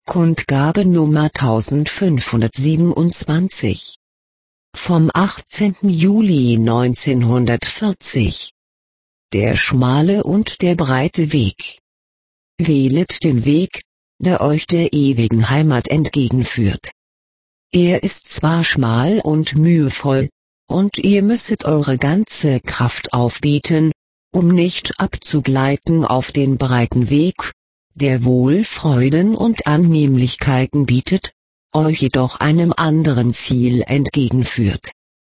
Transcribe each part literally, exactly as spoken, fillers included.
Kundgabe Nummer eintausendfünfhundertsiebenundzwanzig. Vom achtzehnten Juli neunzehnhundertvierzig. Der schmale und der breite Weg. Wählet den Weg, der euch der ewigen Heimat entgegenführt. Er ist zwar schmal und mühevoll, und ihr müsset eure ganze Kraft aufbieten, um nicht abzugleiten auf den breiten Weg, der wohl Freuden und Annehmlichkeiten bietet, euch jedoch einem anderen Ziel entgegenführt.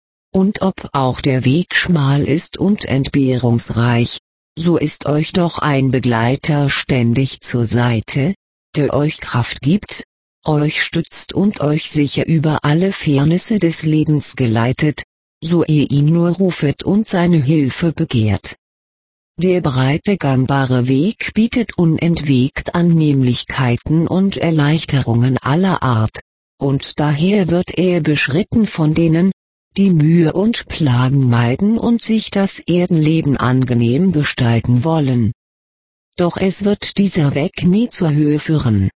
Und ob auch der Weg schmal ist und entbehrungsreich, so ist euch doch ein Begleiter ständig zur Seite, der euch Kraft gibt, euch stützt und euch sicher über alle Fairnisse des Lebens geleitet, so ihr ihn nur rufet und seine Hilfe begehrt. Der breite gangbare Weg bietet unentwegt Annehmlichkeiten und Erleichterungen aller Art, und daher wird er beschritten von denen, die Mühe und Plagen meiden und sich das Erdenleben angenehm gestalten wollen. Doch es wird dieser Weg nie zur Höhe führen.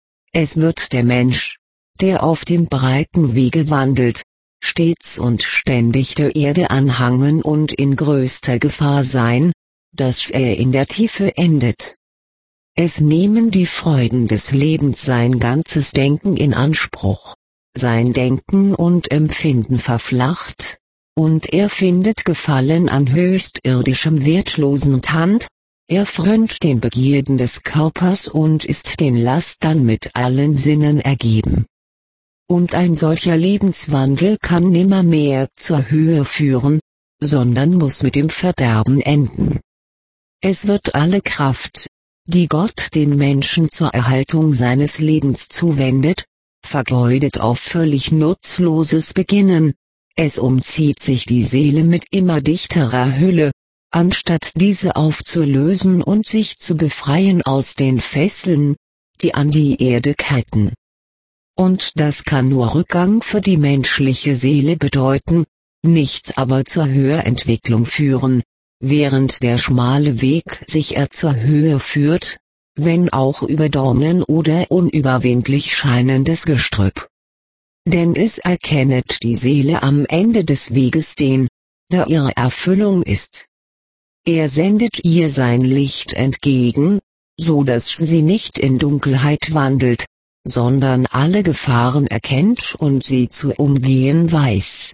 Es wird der Mensch, der auf dem breiten Wege wandelt, stets und ständig der Erde anhangen und in größter Gefahr sein, dass er in der Tiefe endet. Es nehmen die Freuden des Lebens sein ganzes Denken in Anspruch, sein Denken und Empfinden verflacht, und er findet Gefallen an höchst irdischem wertlosen Tand, er frönt den Begierden des Körpers und ist den Lastern mit allen Sinnen ergeben. Und ein solcher Lebenswandel kann nimmermehr zur Höhe führen, sondern muss mit dem Verderben enden. Es wird alle Kraft, die Gott dem Menschen zur Erhaltung seines Lebens zuwendet, vergeudet auf völlig nutzloses Beginnen, es umzieht sich die Seele mit immer dichterer Hülle, anstatt diese aufzulösen und sich zu befreien aus den Fesseln, die an die Erde ketten. Und das kann nur Rückgang für die menschliche Seele bedeuten, nichts aber zur Höherentwicklung führen, während der schmale Weg sicher zur Höhe führt, wenn auch über Dornen oder unüberwindlich scheinendes Gestrüpp. Denn es erkennet die Seele am Ende des Weges den, der ihre Erfüllung ist. Er sendet ihr sein Licht entgegen, so dass sie nicht in Dunkelheit wandelt, sondern alle Gefahren erkennt und sie zu umgehen weiß.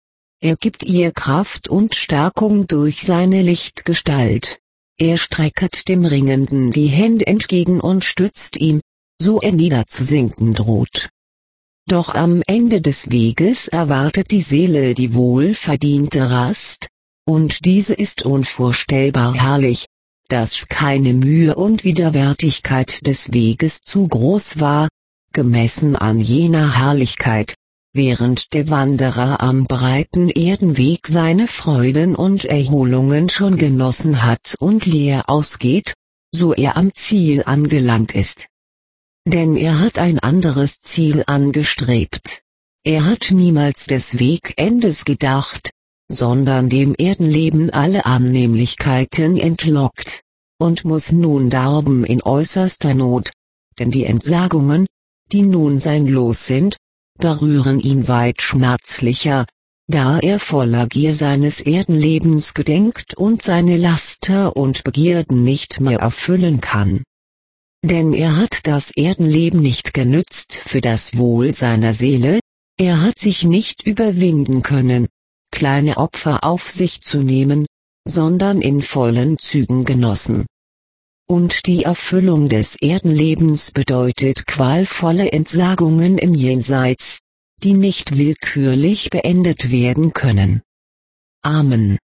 Er gibt ihr Kraft und Stärkung durch seine Lichtgestalt. Er strecket dem Ringenden die Hände entgegen und stützt ihn, so er niederzusinken droht. Doch am Ende des Weges erwartet die Seele die wohlverdiente Rast, und diese ist unvorstellbar herrlich, dass keine Mühe und Widerwärtigkeit des Weges zu groß war, gemessen an jener Herrlichkeit, während der Wanderer am breiten Erdenweg seine Freuden und Erholungen schon genossen hat und leer ausgeht, so er am Ziel angelangt ist. Denn er hat ein anderes Ziel angestrebt. Er hat niemals des Wegendes gedacht, sondern dem Erdenleben alle Annehmlichkeiten entlockt, und muss nun darben in äußerster Not, denn die Entsagungen, die nun sein Los sind, berühren ihn weit schmerzlicher, da er voller Gier seines Erdenlebens gedenkt und seine Laster und Begierden nicht mehr erfüllen kann. Denn er hat das Erdenleben nicht genützt für das Wohl seiner Seele, er hat sich nicht überwinden können, kleine Opfer auf sich zu nehmen, sondern in vollen Zügen genossen. Und die Erfüllung des Erdenlebens bedeutet qualvolle Entsagungen im Jenseits, die nicht willkürlich beendet werden können. Amen.